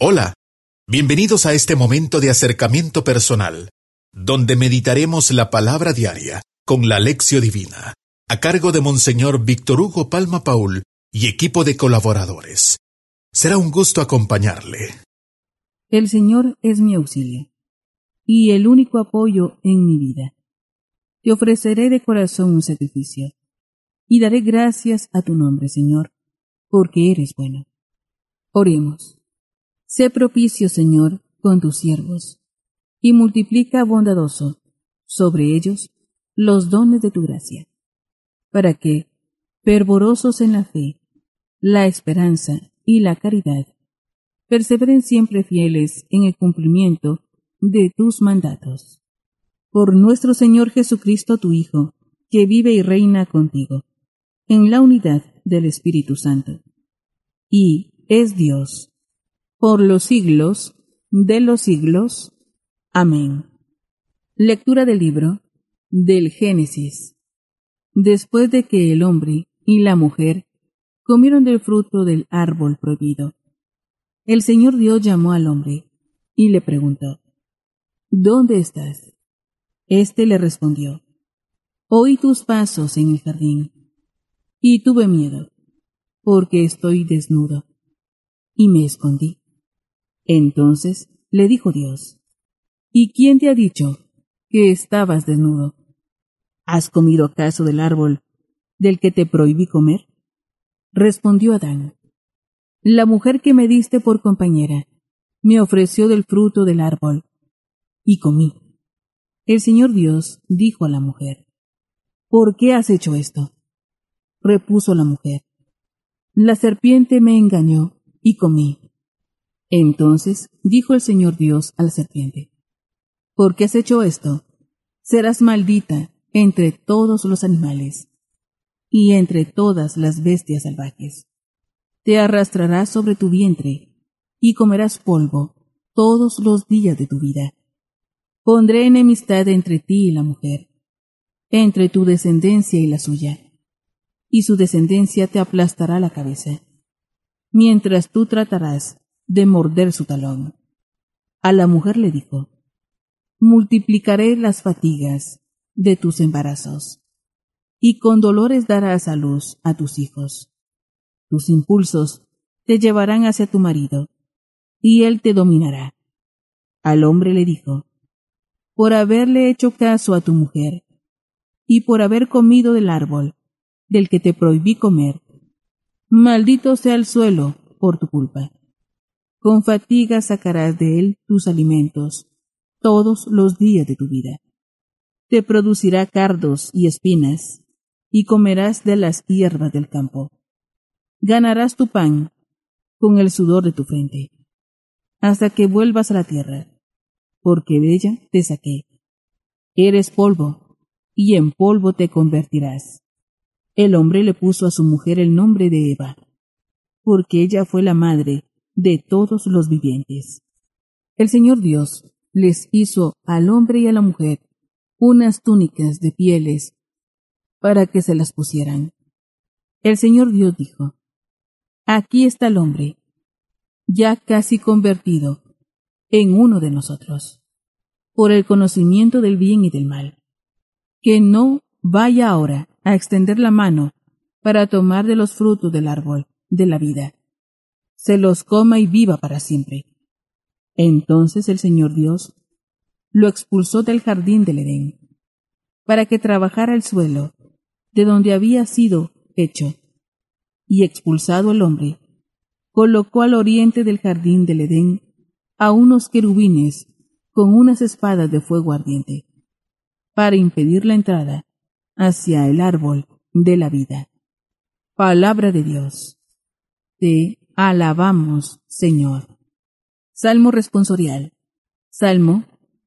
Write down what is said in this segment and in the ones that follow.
Hola, bienvenidos a este momento de acercamiento personal, donde meditaremos la palabra diaria con la Lección Divina, a cargo de Monseñor Víctor Hugo Palma Paul y equipo de colaboradores. Será un gusto acompañarle. El Señor es mi auxilio y el único apoyo en mi vida. Te ofreceré de corazón un sacrificio y daré gracias a tu nombre, Señor, porque eres bueno. Oremos. Sé propicio, Señor, con tus siervos, y multiplica bondadoso sobre ellos los dones de tu gracia, para que, fervorosos en la fe, la esperanza y la caridad, perseveren siempre fieles en el cumplimiento de tus mandatos. Por nuestro Señor Jesucristo, tu Hijo, que vive y reina contigo, en la unidad del Espíritu Santo, y es Dios, por los siglos de los siglos. Amén. Lectura del libro del Génesis. Después de que el hombre y la mujer comieron del fruto del árbol prohibido, el Señor Dios llamó al hombre y le preguntó: ¿Dónde estás? Éste le respondió: Oí tus pasos en el jardín, y tuve miedo, porque estoy desnudo, y me escondí. Entonces le dijo Dios: ¿Y quién te ha dicho que estabas desnudo? ¿Has comido acaso del árbol del que te prohibí comer? Respondió Adán: La mujer que me diste por compañera me ofreció del fruto del árbol, y comí. El Señor Dios dijo a la mujer: ¿Por qué has hecho esto? Repuso la mujer: La serpiente me engañó y comí. Entonces dijo el Señor Dios a la serpiente: ¿Por qué has hecho esto? Serás maldita entre todos los animales y entre todas las bestias salvajes. Te arrastrarás sobre tu vientre y comerás polvo todos los días de tu vida. Pondré enemistad entre ti y la mujer, entre tu descendencia y la suya, y su descendencia te aplastará la cabeza, mientras tú tratarás de morder su talón. A la mujer le dijo: Multiplicaré las fatigas de tus embarazos, y con dolores darás a luz a tus hijos. Tus impulsos te llevarán hacia tu marido, y él te dominará. Al hombre le dijo: Por haberle hecho caso a tu mujer, y por haber comido del árbol del que te prohibí comer, maldito sea el suelo por tu culpa. Con fatiga sacarás de él tus alimentos todos los días de tu vida. Te producirá cardos y espinas, y comerás de las hierbas del campo. Ganarás tu pan con el sudor de tu frente, hasta que vuelvas a la tierra, porque de ella te saqué. Eres polvo, y en polvo te convertirás. El hombre le puso a su mujer el nombre de Eva, porque ella fue la madre de todos los vivientes. El Señor Dios les hizo al hombre y a la mujer unas túnicas de pieles para que se las pusieran. El Señor Dios dijo: Aquí está el hombre, ya casi convertido en uno de nosotros, por el conocimiento del bien y del mal. Que no vaya ahora a extender la mano para tomar de los frutos del árbol de la vida, se los coma y viva para siempre. Entonces el Señor Dios lo expulsó del jardín del Edén, para que trabajara el suelo de donde había sido hecho, y expulsado el hombre, colocó al oriente del jardín del Edén a unos querubines con unas espadas de fuego ardiente, para impedir la entrada hacia el árbol de la vida. Palabra de Dios. Te alabamos, Señor. Salmo responsorial. Salmo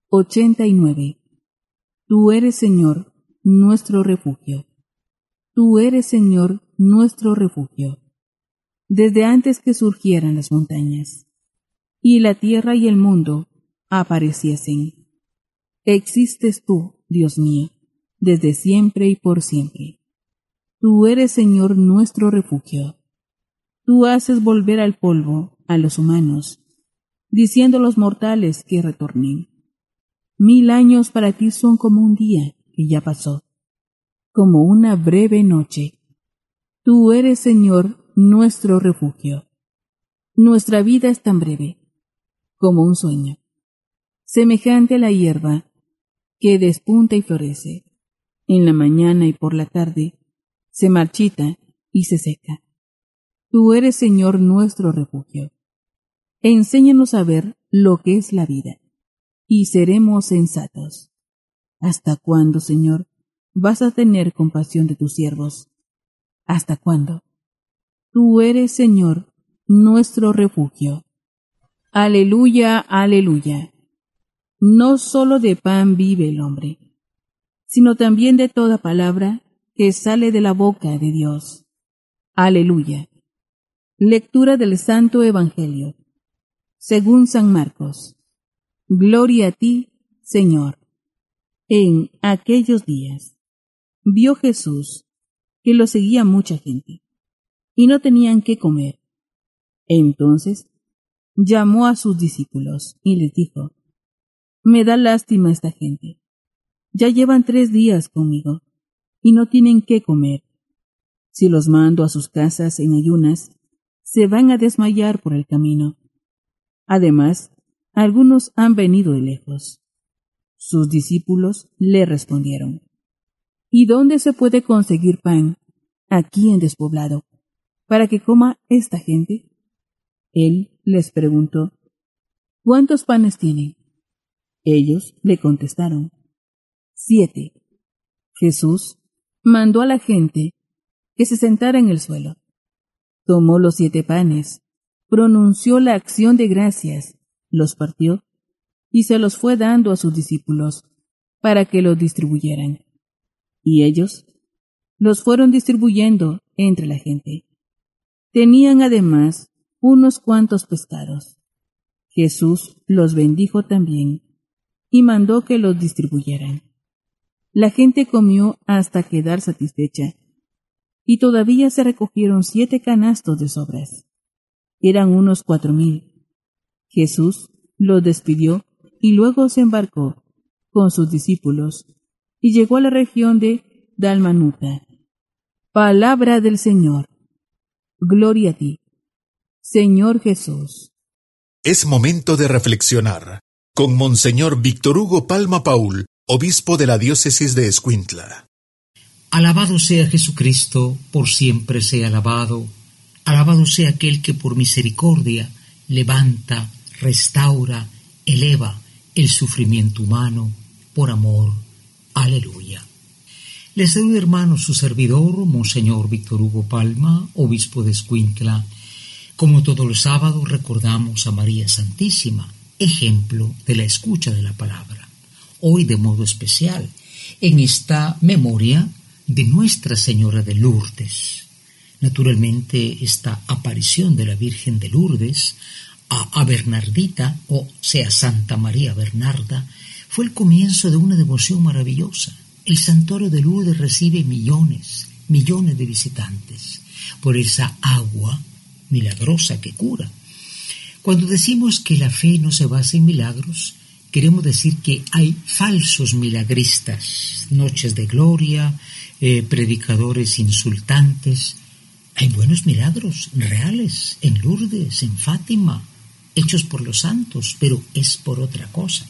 89. Tú eres, Señor, nuestro refugio. Tú eres, Señor, nuestro refugio. Desde antes que surgieran las montañas, y la tierra y el mundo apareciesen. Existes tú, Dios mío, desde siempre y por siempre. Tú eres, Señor, nuestro refugio. Tú haces volver al polvo a los humanos, diciendo a los mortales que retornen. 1000 años para ti son como un día que ya pasó, como una breve noche. Tú eres, Señor, nuestro refugio. Nuestra vida es tan breve, como un sueño, semejante a la hierba que despunta y florece. En la mañana y por la tarde se marchita y se seca. Tú eres, Señor, nuestro refugio. Enséñanos a ver lo que es la vida, y seremos sensatos. ¿Hasta cuándo, Señor, vas a tener compasión de tus siervos? ¿Hasta cuándo? Tú eres, Señor, nuestro refugio. Aleluya, aleluya. No solo de pan vive el hombre, sino también de toda palabra que sale de la boca de Dios. Aleluya. Lectura del Santo Evangelio, según San Marcos. Gloria a ti, Señor. En aquellos días vio Jesús que lo seguía mucha gente, y no tenían qué comer. Entonces llamó a sus discípulos y les dijo: Me da lástima esta gente. Ya llevan 3 días conmigo, y no tienen qué comer. Si los mando a sus casas en ayunas, se van a desmayar por el camino. Además, algunos han venido de lejos. Sus discípulos le respondieron: ¿Y dónde se puede conseguir pan, aquí en despoblado, para que coma esta gente? Él les preguntó: ¿Cuántos panes tienen? Ellos le contestaron: 7. Jesús mandó a la gente que se sentara en el suelo. Tomó los 7 panes, pronunció la acción de gracias, los partió y se los fue dando a sus discípulos para que los distribuyeran. Y ellos los fueron distribuyendo entre la gente. Tenían además unos cuantos pescados. Jesús los bendijo también y mandó que los distribuyeran. La gente comió hasta quedar satisfecha, y todavía se recogieron 7 canastos de sobras. Eran unos 4000. Jesús los despidió y luego se embarcó con sus discípulos y llegó a la región de Dalmanuta. Palabra del Señor. Gloria a ti, Señor Jesús. Es momento de reflexionar con Monseñor Víctor Hugo Palma Paul, obispo de la diócesis de Escuintla. Alabado sea Jesucristo, por siempre sea alabado. Alabado sea aquel que por misericordia levanta, restaura, eleva el sufrimiento humano por amor. Aleluya. Les saluda, hermano, su servidor, Monseñor Víctor Hugo Palma, obispo de Escuintla. Como todos los sábados recordamos a María Santísima, ejemplo de la escucha de la palabra. Hoy de modo especial, en esta memoria de Nuestra Señora de Lourdes. Naturalmente, esta aparición de la Virgen de Lourdes a Bernardita, o sea, Santa María Bernarda, fue el comienzo de una devoción maravillosa. El santuario de Lourdes recibe millones de visitantes por esa agua milagrosa que cura. Cuando decimos que la fe no se basa en milagros, queremos decir que hay falsos milagristas, noches de gloria, predicadores insultantes. Hay buenos milagros reales en Lourdes, en Fátima, hechos por los santos, pero es por otra cosa.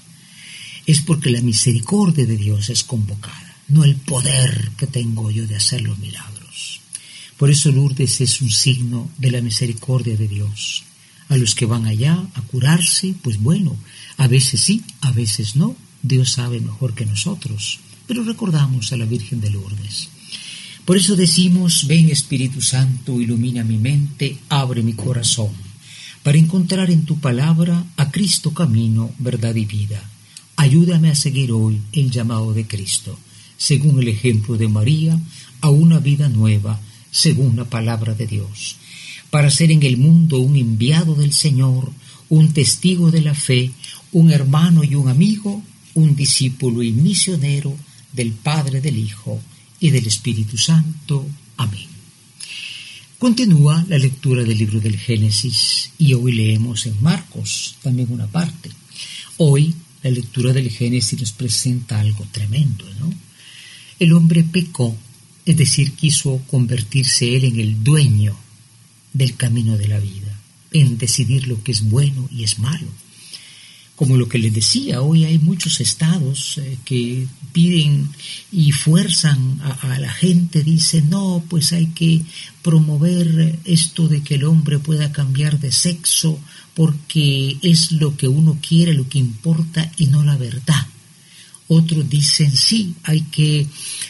Es porque la misericordia de Dios es convocada, no el poder que tengo yo de hacer los milagros. Por eso Lourdes es un signo de la misericordia de Dios. A los que van allá a curarse, pues bueno, a veces sí, a veces no. Dios sabe mejor que nosotros, pero recordamos a la Virgen de Lourdes. Por eso decimos: ven Espíritu Santo, ilumina mi mente, abre mi corazón, para encontrar en tu palabra a Cristo camino, verdad y vida. Ayúdame a seguir hoy el llamado de Cristo, según el ejemplo de María, a una vida nueva, según la palabra de Dios, para ser en el mundo un enviado del Señor, un testigo de la fe, un hermano y un amigo, un discípulo y misionero del Padre, del Hijo y del Espíritu Santo. Amén. Continúa la lectura del libro del Génesis y hoy leemos en Marcos también una parte. Hoy la lectura del Génesis nos presenta algo tremendo, ¿no? El hombre pecó, es decir, quiso convertirse él en el dueño del camino de la vida, en decidir lo que es bueno y es malo. Como lo que les decía, hoy hay muchos estados que piden y fuerzan a la gente, dicen, no, pues hay que promover esto de que el hombre pueda cambiar de sexo porque es lo que uno quiere, lo que importa y no la verdad. Otros dicen, sí, hay que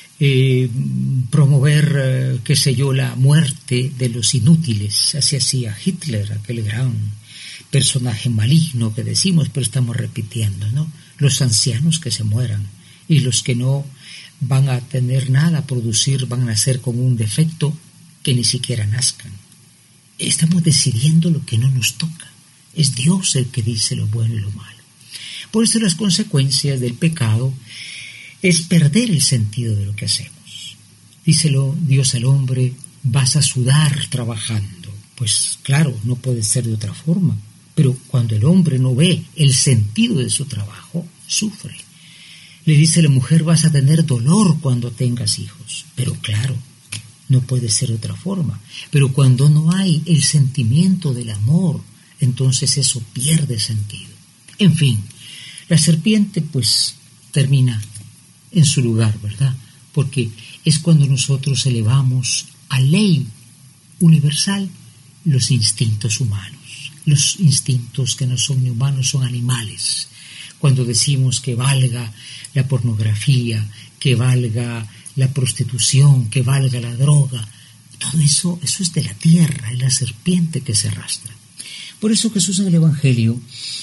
promover, qué sé yo, la muerte de los inútiles. Así hacía Hitler, aquel gran personaje maligno que decimos, pero estamos repitiendo, ¿no? Los ancianos que se mueran y los que no van a tener nada a producir, van a nacer con un defecto que ni siquiera nazcan. Estamos decidiendo lo que no nos toca. Es Dios el que dice lo bueno y lo malo. Por eso las consecuencias del pecado es perder el sentido de lo que hacemos. Díselo Dios al hombre, vas a sudar trabajando. Pues claro, no puede ser de otra forma. Pero cuando el hombre no ve el sentido de su trabajo, sufre. Le dice la mujer, vas a tener dolor cuando tengas hijos. Pero claro, no puede ser de otra forma. Pero cuando no hay el sentimiento del amor, entonces eso pierde sentido. En fin, la serpiente pues termina en su lugar, ¿verdad? Porque es cuando nosotros elevamos a ley universal los instintos humanos. Los instintos que no son ni humanos, son animales. Cuando decimos que valga la pornografía, que valga la prostitución, que valga la droga, todo eso es de la tierra, es la serpiente que se arrastra. Por eso Jesús en el Evangelio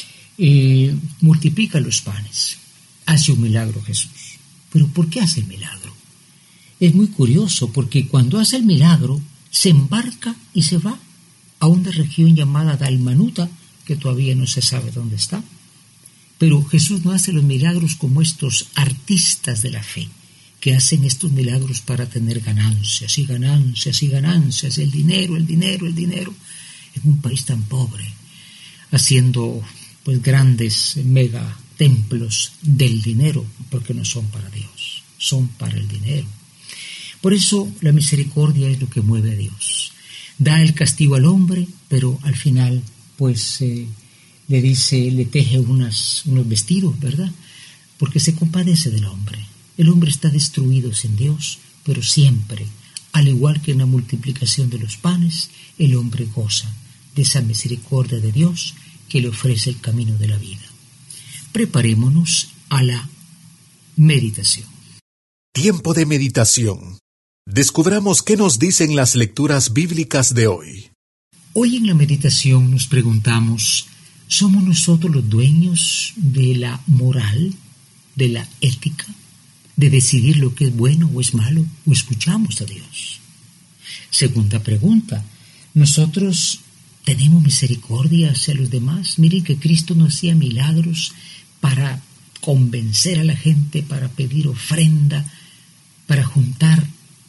multiplica los panes, hace un milagro Jesús. ¿Pero por qué hace el milagro? Es muy curioso porque cuando hace el milagro se embarca y se va a una región llamada Dalmanuta, que todavía no se sabe dónde está. Pero Jesús no hace los milagros como estos artistas de la fe, que hacen estos milagros para tener ganancias, y ganancias, y ganancias, el dinero, el dinero, el dinero, en un país tan pobre, haciendo pues grandes mega templos del dinero, porque no son para Dios, son para el dinero. Por eso la misericordia es lo que mueve a Dios. Da el castigo al hombre, pero al final pues le dice, le teje unos vestidos, ¿verdad? Porque se compadece del hombre. El hombre está destruido sin Dios, pero siempre, al igual que en la multiplicación de los panes, el hombre goza de esa misericordia de Dios que le ofrece el camino de la vida. Preparémonos a la meditación. Tiempo de meditación. Descubramos qué nos dicen las lecturas bíblicas de hoy. Hoy en la meditación nos preguntamos, ¿somos nosotros los dueños de la moral, de la ética, de decidir lo que es bueno o es malo, o escuchamos a Dios? Segunda pregunta, ¿nosotros tenemos misericordia hacia los demás? Miren que Cristo no hacía milagros para convencer a la gente, para pedir ofrenda, para juntar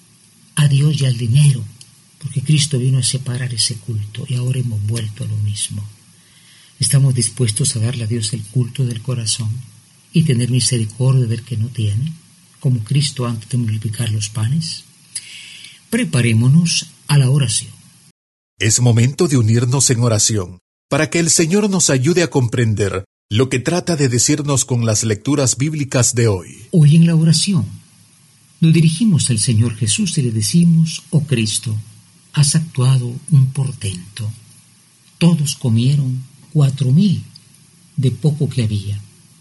a Dios y al dinero, porque Cristo vino a separar ese culto y ahora hemos vuelto a lo mismo. ¿Estamos dispuestos a darle a Dios el culto del corazón y tener misericordia del que no tiene, como Cristo antes de multiplicar los panes? Preparémonos a la oración. Es momento de unirnos en oración, para que el Señor nos ayude a comprender lo que trata de decirnos con las lecturas bíblicas de hoy. Hoy en la oración nos dirigimos al Señor Jesús y le decimos, oh Cristo, has actuado un portento. Todos comieron 4,000 de poco que había,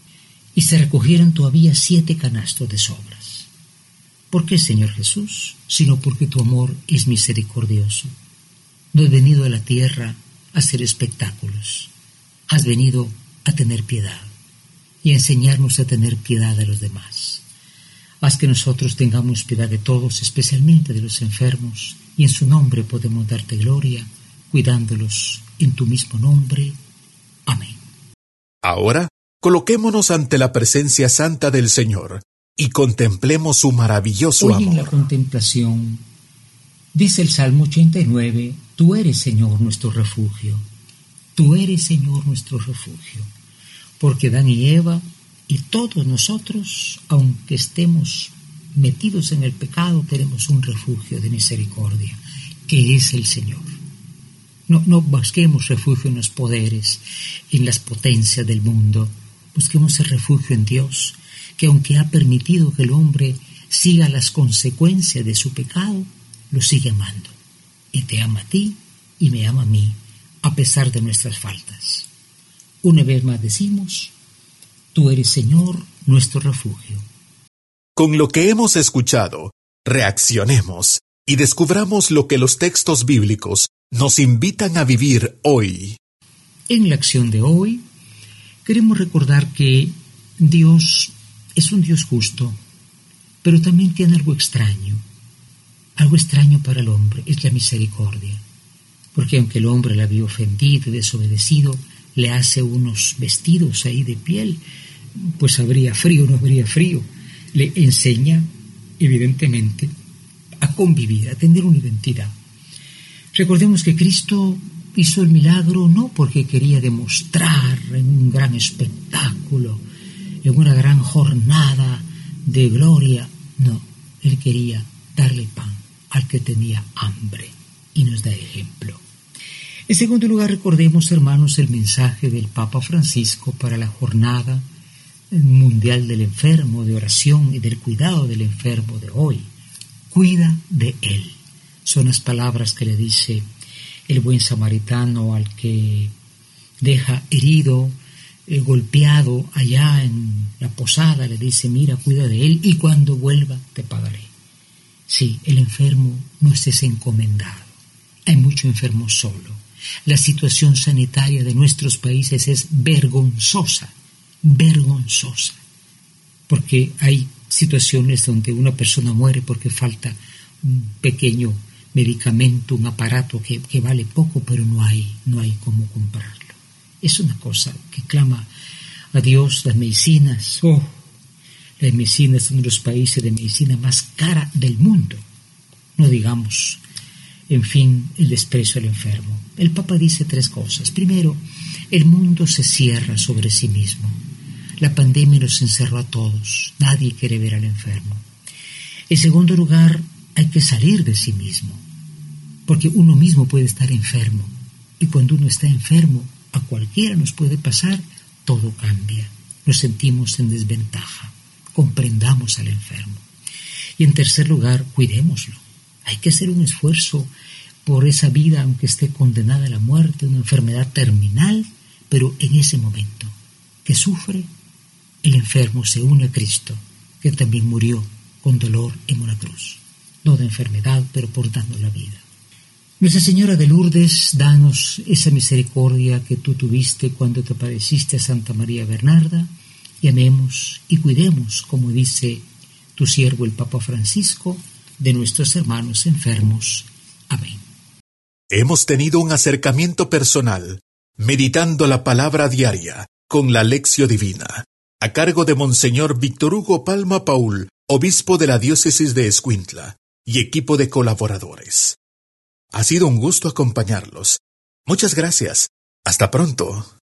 y se recogieron todavía 7 canastos de sobras. ¿Por qué, Señor Jesús? Sino porque tu amor es misericordioso. No has venido a la tierra a hacer espectáculos. Has venido a tener piedad y a enseñarnos a tener piedad a los demás. Haz que nosotros tengamos piedad de todos, especialmente de los enfermos, y en su nombre podemos darte gloria, cuidándolos en tu mismo nombre. Amén. Ahora, coloquémonos ante la presencia santa del Señor y contemplemos su maravilloso Hoy amor. en la contemplación Dice el Salmo 89, tú eres, Señor, nuestro refugio. Tú eres, Señor, nuestro refugio. Porque Adán y Eva y todos nosotros, aunque estemos metidos en el pecado, tenemos un refugio de misericordia, que es el Señor. No busquemos refugio en los poderes, en las potencias del mundo. Busquemos el refugio en Dios, que aunque ha permitido que el hombre siga las consecuencias de su pecado, lo sigue amando. Y te ama a ti y me ama a mí, a pesar de nuestras faltas. Una vez más decimos, tú eres, Señor, nuestro refugio. Con lo que hemos escuchado, reaccionemos y descubramos lo que los textos bíblicos nos invitan a vivir hoy. En la acción de hoy, queremos recordar que Dios es un Dios justo, pero también tiene algo extraño. Algo extraño para el hombre es la misericordia, porque aunque el hombre la había ofendido y desobedecido, le hace unos vestidos ahí de piel, pues habría frío, no habría frío. Le enseña, evidentemente, a convivir, a tener una identidad. Recordemos que Cristo hizo el milagro no porque quería demostrar en un gran espectáculo, en una gran jornada de gloria. No, Él quería darle pan al que tenía hambre y nos da ejemplo. En segundo lugar, recordemos, hermanos, el mensaje del Papa Francisco para la jornada mundial del enfermo, de oración y del cuidado del enfermo de hoy. Cuida de él. Son las palabras que le dice el buen samaritano al que deja herido, golpeado allá en la posada. Le dice, mira, cuida de él y cuando vuelva te pagaré. Sí, el enfermo no es encomendado. Hay mucho enfermo solo. La situación sanitaria de nuestros países es vergonzosa, porque hay situaciones donde una persona muere porque falta un pequeño medicamento, un aparato que vale poco, pero no hay cómo comprarlo. Es una cosa que clama a Dios. Las medicinas, las medicinas son los países de medicina más cara del mundo. No digamos, en fin, el desprecio al enfermo. El Papa dice tres cosas. Primero, el mundo se cierra sobre sí mismo. La pandemia nos encerró a todos. Nadie quiere ver al enfermo. En segundo lugar, hay que salir de sí mismo, porque uno mismo puede estar enfermo. Y cuando uno está enfermo, a cualquiera nos puede pasar, todo cambia. Nos sentimos en desventaja. Comprendamos al enfermo. Y en tercer lugar, cuidémoslo. Hay que hacer un esfuerzo por esa vida, aunque esté condenada a la muerte, una enfermedad terminal, pero en ese momento que sufre, el enfermo se une a Cristo, que también murió con dolor en una cruz. No de enfermedad, pero por darnos la vida. Nuestra Señora de Lourdes, danos esa misericordia que tú tuviste cuando te apareciste a Santa María Bernarda, y amemos y cuidemos, como dice tu siervo el Papa Francisco, de nuestros hermanos enfermos. Amén. Hemos tenido un acercamiento personal, meditando la palabra diaria con la Lección Divina, a cargo de Monseñor Víctor Hugo Palma Paul, obispo de la diócesis de Escuintla, y equipo de colaboradores. Ha sido un gusto acompañarlos. Muchas gracias. Hasta pronto.